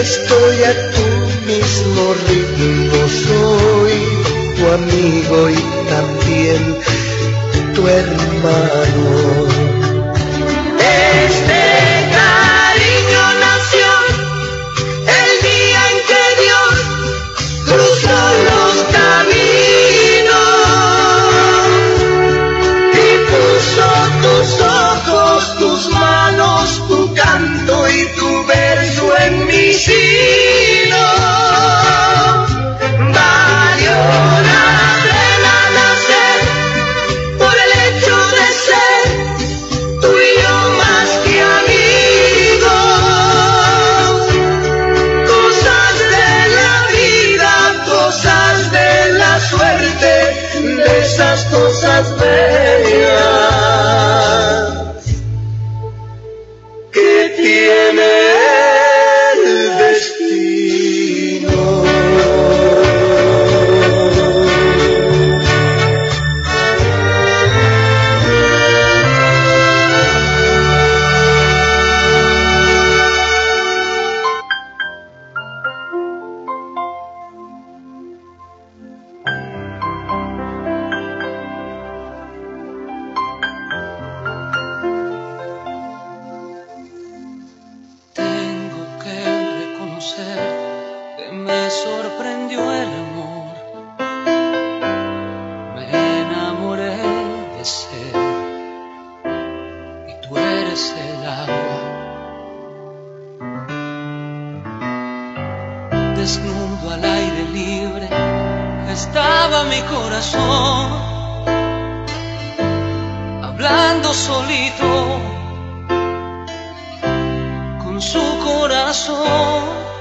estoy a tu mismo ritmo, soy tu amigo y también tu hermano. Este cariño nació el día en que Dios cruzó los caminos y puso tus ojos, tus manos, tu canto y tu verso en mi sino. Valió la pena nacer por el hecho de ser tú y yo más que amigos. Cosas de la vida, cosas de la suerte, de esas cosas bellas que tiene el destino. Desnudo al aire libre estaba mi corazón, hablando solito con su corazón.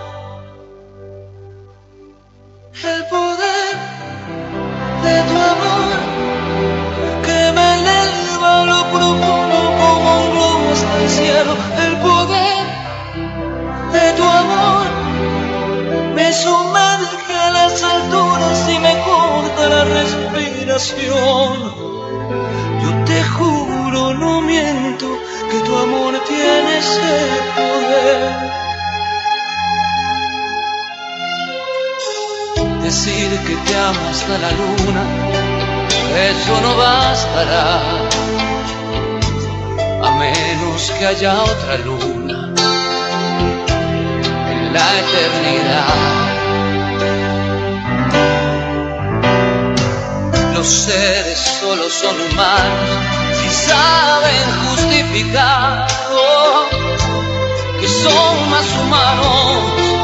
El poder de tu amor que me eleva a lo profundo como un globo hasta el cielo. El poder de tu amor me sumerge a las alturas y me corta la respiración. Yo te juro, no miento, que tu amor tiene ese poder. Decir que te amo hasta la luna, eso no bastará, a menos que haya otra luna la eternidad. Los seres solo son humanos si saben justificar oh, que son más humanos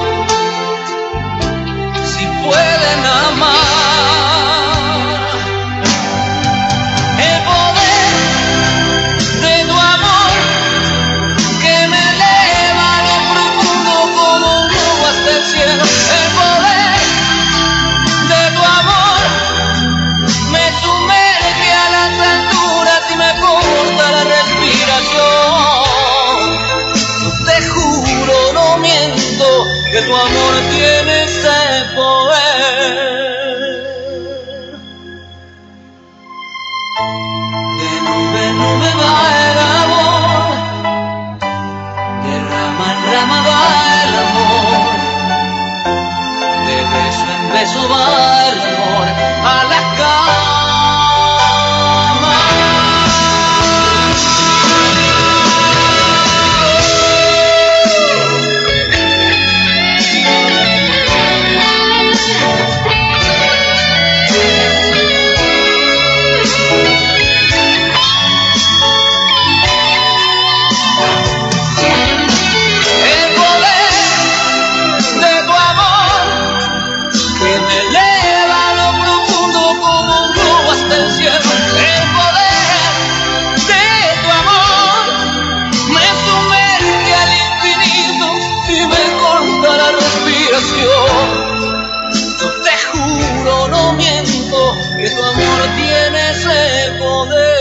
si pueden amar. El poder de tu amor que me eleva a lo profundo como un globo hasta el cielo. El poder de tu amor me sumerge a las alturas y me corta la respiración. Yo te juro, no miento, que tu amor tiene ese poder. De nube en nube va el amor, de rama en rama va el amor, de beso en beso va el amor a la cama. Yo te juro, no miento, que tu amor tiene ese poder.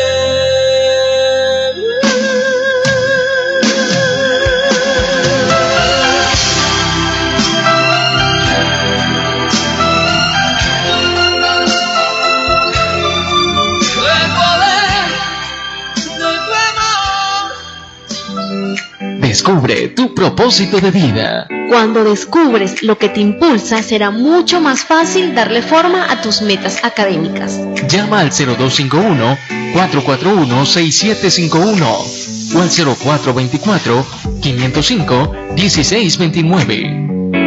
De Descubre tu propósito de vida. Cuando descubres lo que te impulsa, será mucho más fácil darle forma a tus metas académicas. Llama al cero dos cinco uno, cuatro cuatro uno, seis siete cinco uno o al cero cuatro dos cuatro, cinco cero cinco, uno seis dos nueve.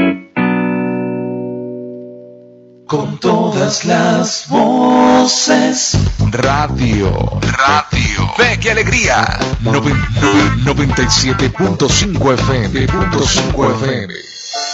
Con todas las voces. Radio. Radio. Fe que alegría. noventa y siete punto cinco F M. Punto cinco F M.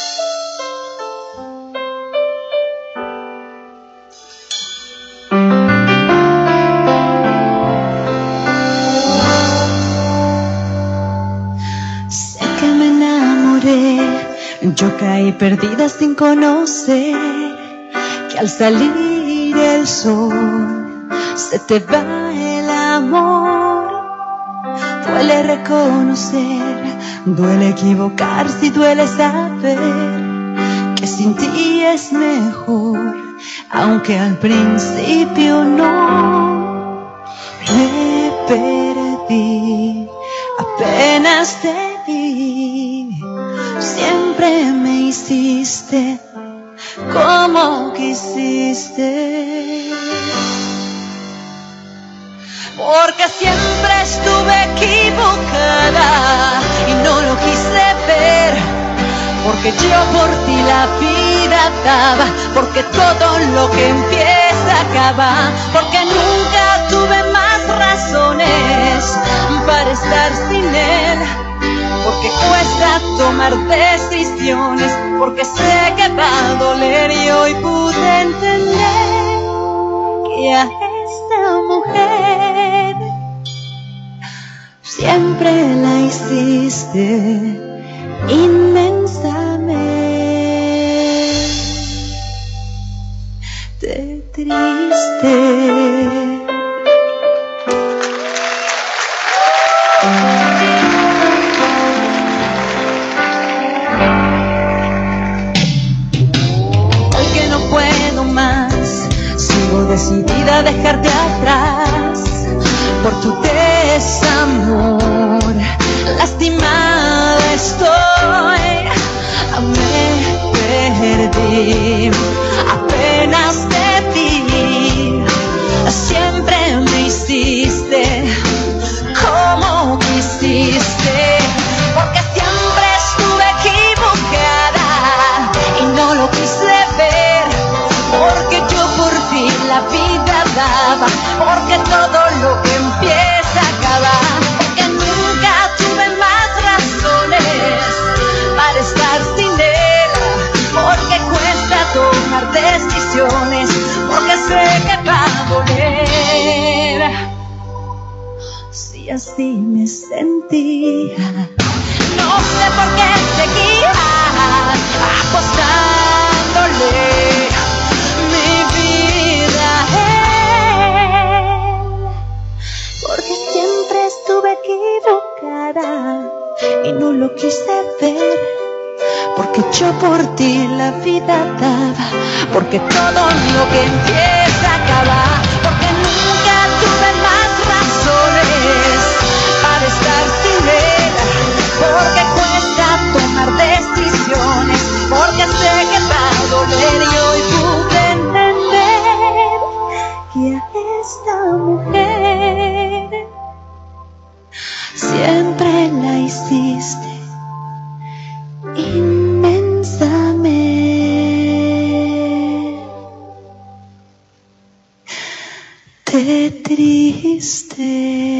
Sé que me enamoré. Yo caí perdida sin conocer que al salir el sol se te va el amor. Duele reconocer, duele equivocarse y duele saber que sin ti es mejor, aunque al principio no. Me perdí, apenas te vi, siempre me hiciste como quisiste, porque siempre estuve equivocada y no lo quise ver, porque yo por ti la vida daba, porque todo lo que empieza acaba, porque nunca tuve más razones para estar sin él, porque cuesta tomar decisiones, porque sé que va a doler y hoy pude entender que a esta mujer siempre la hiciste inmensamente triste. Decidida a dejarte atrás por tu desamor, lastimada estoy, me perdí, apenas te vi, siempre me hiciste como quisiste, porque siempre estuve equivocada y no lo quise ver, porque yo por ti la vida daba, porque todo lo que empieza acaba, porque nunca tuve más razones para estar sin él, porque cuesta tomar decisiones, porque sé que va a doler. Si así me sentía, no sé por qué seguía apostándole mi vida a él, porque siempre estuve equivocada y no lo quise ver, porque yo por ti la vida daba, porque todo lo que empieza acaba, porque nunca tuve más razones para estar sin él, porque cuesta tomar decisiones, porque sé que va a doler y hoy pude entender que a esta mujer siempre la hiciste inmensamente triste.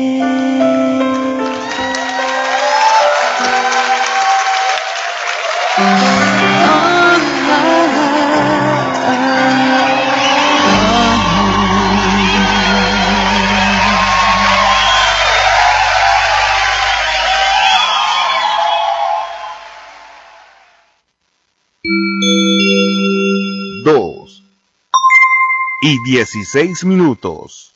Dos y dieciséis minutos.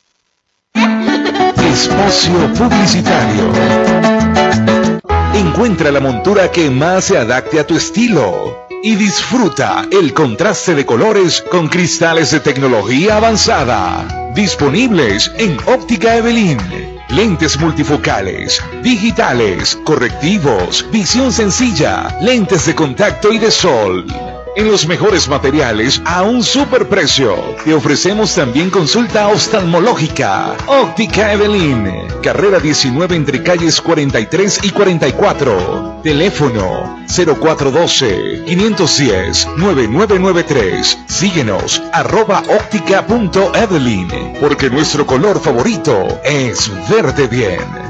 Espacio publicitario. Encuentra la montura que más se adapte a tu estilo y disfruta el contraste de colores con cristales de tecnología avanzada. Disponibles en Óptica Evelyn. lentes multifocales, digitales, correctivos, visión sencilla, lentes de contacto y de sol. En los mejores materiales a un superprecio. Te ofrecemos también consulta oftalmológica. Óptica Evelyn, carrera diecinueve entre calles cuarenta y tres y cuarenta y cuatro. Teléfono cero cuatro uno dos, cinco uno cero, nueve nueve nueve tres. Síguenos arroba óptica punto evelyn, porque nuestro color favorito es verde bien.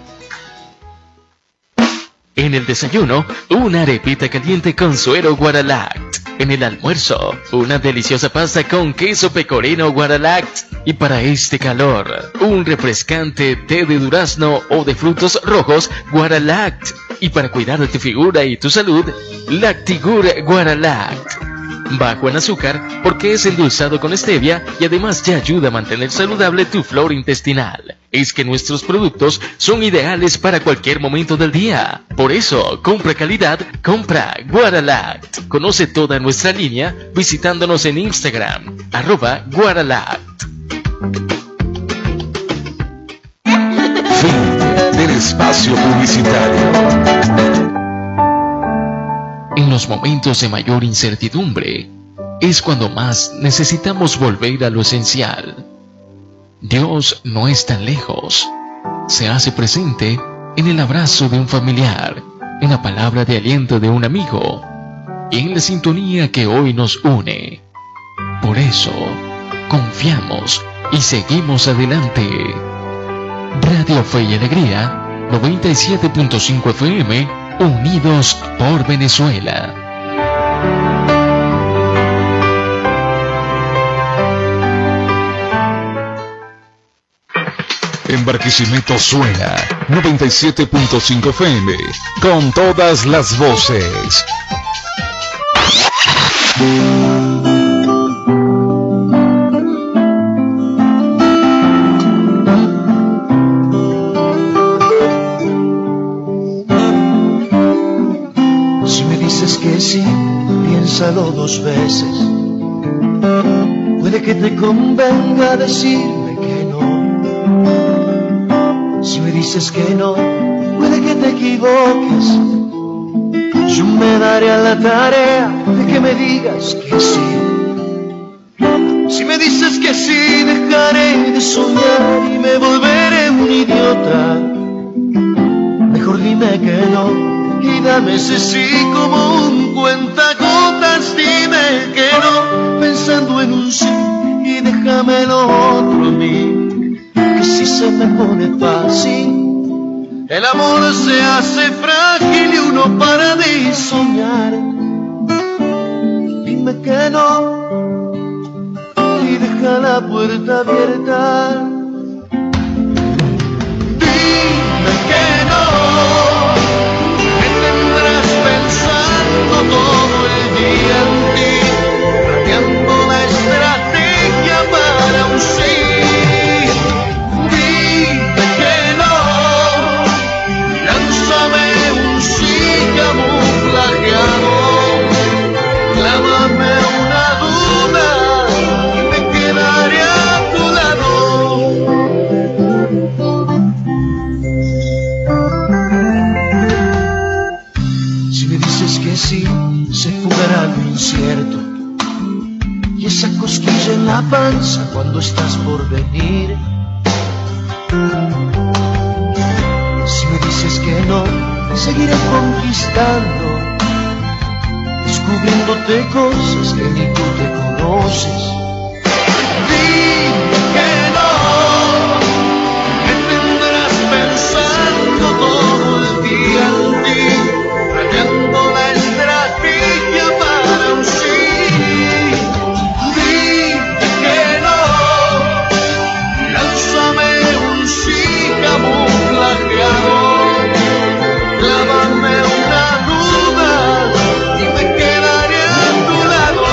En el desayuno, una arepita caliente con suero Guaralact. En el almuerzo, una deliciosa pasta con queso pecorino Guaralact. Y para este calor, un refrescante té de durazno o de frutos rojos Guaralact. Y para cuidar de tu figura y tu salud, Lactigur Guaralact. Bajo en azúcar porque es endulzado con stevia y además te ayuda a mantener saludable tu flora intestinal. Es que nuestros productos son ideales para cualquier momento del día. Por eso, compra calidad, compra Guaralact. Conoce toda nuestra línea visitándonos en Instagram, arroba Guaralact. Fin del espacio publicitario. En los momentos de mayor incertidumbre, es cuando más necesitamos volver a lo esencial. Dios no es tan lejos. Se hace presente en el abrazo de un familiar, en la palabra de aliento de un amigo, y en la sintonía que hoy nos une. Por eso, confiamos y seguimos adelante. Radio Fe y Alegría, noventa y siete punto cinco F M, unidos por Venezuela. En Barquisimeto suena noventa y siete punto cinco F M, con todas las voces. Que sí, piénsalo dos veces. Puede que te convenga decirme que no. Si me dices que no, puede que te equivoques. Yo me daré a la tarea de que me digas que sí. Si me dices que sí, dejaré de soñar y me volveré un idiota. Mejor dime que no y dame ese sí como un cuentagotas. Dime que no, pensando en un sí, y déjame lo otro a mí, que si se me pone fácil, el amor se hace frágil y uno para de soñar. Dime que no y deja la puerta abierta. Dime que no, todo el día en ti, cambiando la estrategia para un sí. Dime que no, lánzame un sí camuflajeado, clávame una duda y me quedaré a tu lado. Que sí, se fugará lo incierto y esa cosquilla en la panza cuando estás por venir. Si me dices que no, seguiré conquistando, descubriéndote cosas que ni tú te conoces. Dime que no, que tendrás pensando todo el día en ti, rayando la estrategia para un sí. Dime que no, lánzame un sí camuflajeado, clávame una duda y me quedaré a tu lado.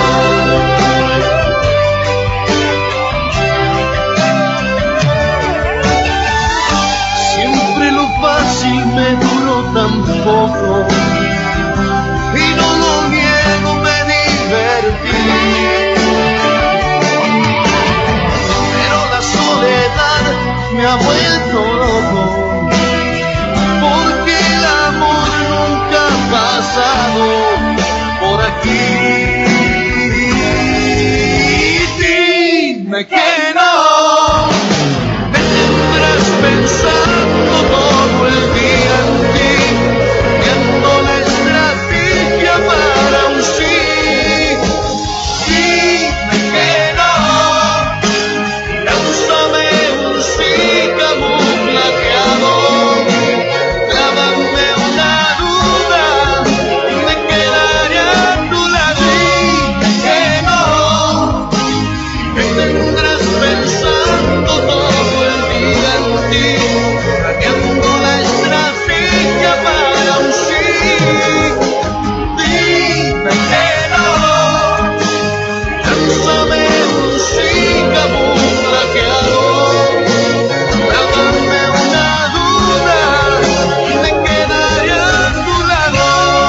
Siempre lo fácil me duró tan poco, y no lo niego, me divertí. Pero la soledad me ha vuelto todo, porque el amor nunca ha pasado por aquí. Dime que no, me tendrás pensando todo el día en ti, viendo la estrategia para un sí. Dime que no, lánzame un sí camuflajeado, clávame una duda y me quedaré a tu lado. Dime que no, me tendrás pensando todo el día en ti, hackeando la estrategia para un sí. Dime que no, lánzame un sí camuflajeado, clávame una duda y me quedaré a tu lado.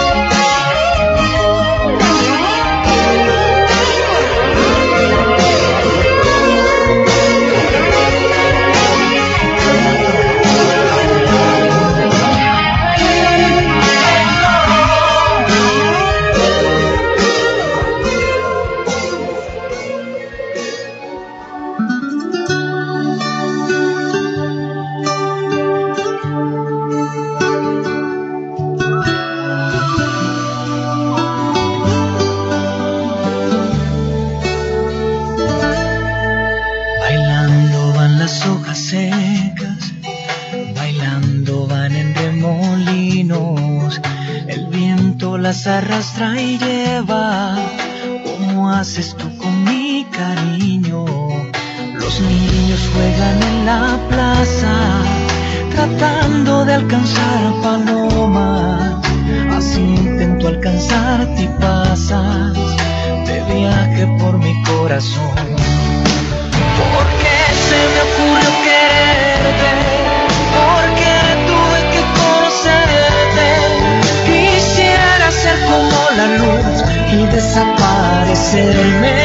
Bailando van las hojas secas, bailando van en remolinos, el viento las arrastra y lleva, como haces tú con mi cariño. Los niños juegan en la plaza, tratando de alcanzar palomas, así intento alcanzarte y pasas de viaje por mi corazón. Porque se me ocurrió quererte, porque tuve que conocerte. Quisiera ser como la luz y desaparecerme.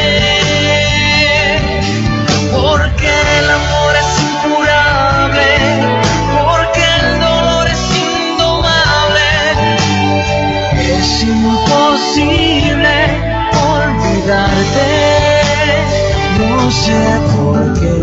Porque el amor es incurable, porque el dolor es indomable. Es imposible olvidarte. No sé por qué.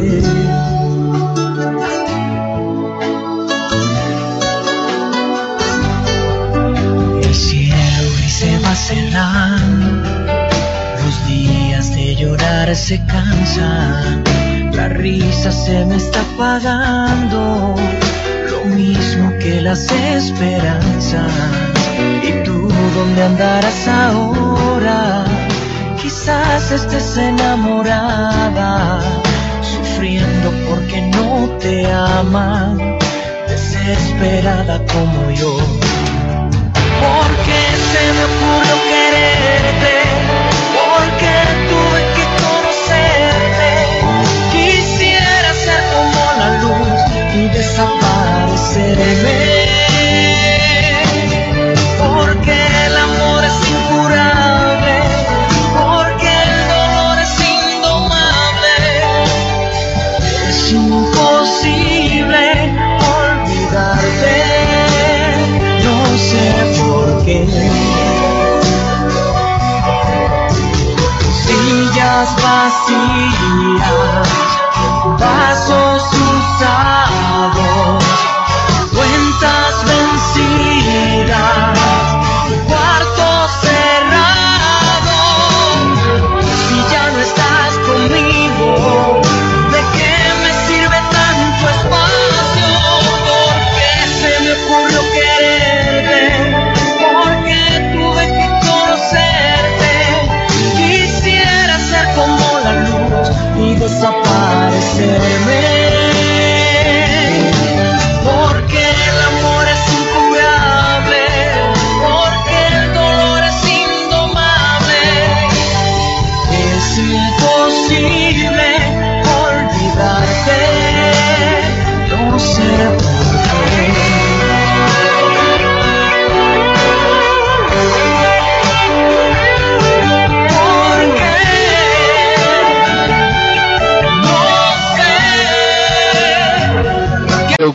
El cielo gris se va cerrando, los días de llorar se cansan, la risa se me está apagando, lo mismo que las esperanzas. ¿Y tú dónde andarás ahora? Quizás estés enamorada, sufriendo porque no te aman, desesperada como yo. Porque se me ocurrió quererte, porque tuve que conocerte. Quisiera ser como la luz y desaparecerme. Porque el amor es incurable, porque el dolor es indomable. Es imposible olvidarte. No sé por qué. Sillas vacías